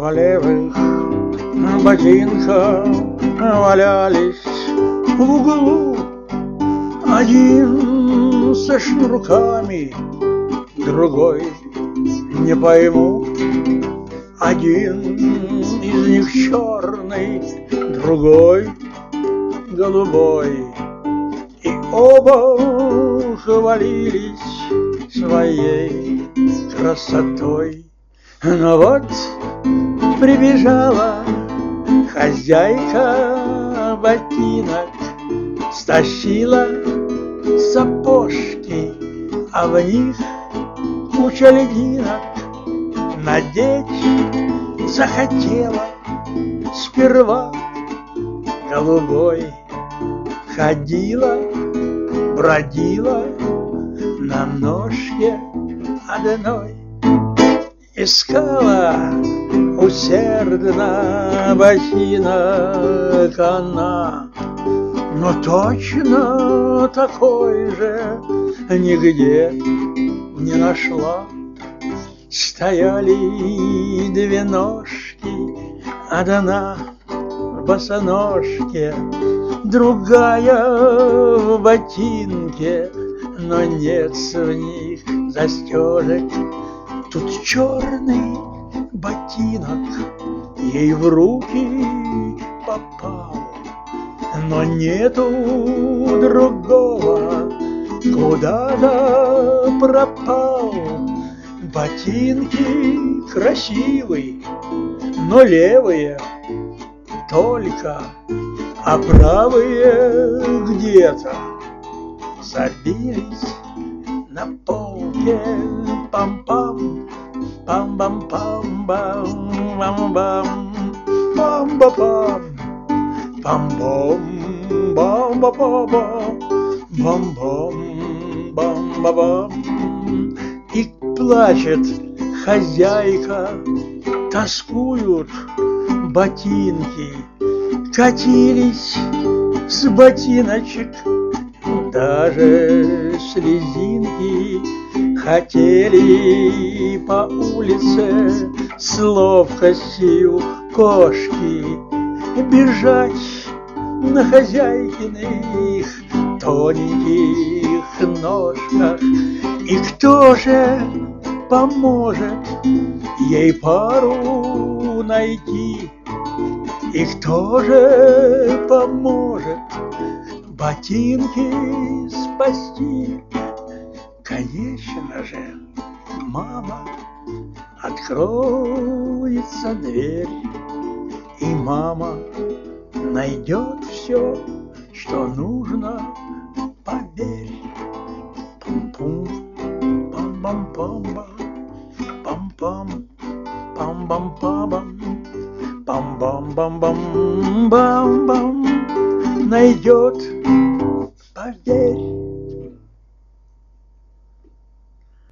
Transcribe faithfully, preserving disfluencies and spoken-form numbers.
левых ботинках валялись в углу. Один со шнурками, другой не пойму. Один из них черный, другой голубой. И оба хвалились своей красотой. Но вот прибежала хозяйка ботинок, стащила сапожки, а в них куча льдинок. Надеть захотела сперва голубой. Ходила, бродила на ножке одной, искала усердно ботинок она, но точно такой же нигде не нашла. Стояли две ножки, одна в босоножке, другая в ботинке, но нет в них застежек. Тут черный ботинок ей в руки попал, но нету другого, куда-то пропал. Ботинки красивые, но левые только, а правые где-то забились на полке. Пам-пам, пам-бам-пам-бам, пам-бам, пам-ба-пам, пам-бом, бам-ба-ба-бам, бам-бам, бам-ба-бам. И плачет хозяйка, тоскуют ботинки, катились с ботиночек даже слезинки. Хотели по улице с ловкостью кошки бежать на хозяйкиных тоненьких ножках. И кто же поможет ей пару найти? И кто же поможет ботинки спасти? Конечно же, мама. Откроется дверь, и мама найдет все, что нужно, поверь. Пум-пум, пам-бам-пам-бам, пам-пам, пам-бам-пам-бам, пам-бам-бам-бам, бам-бам. Найдет, поверь.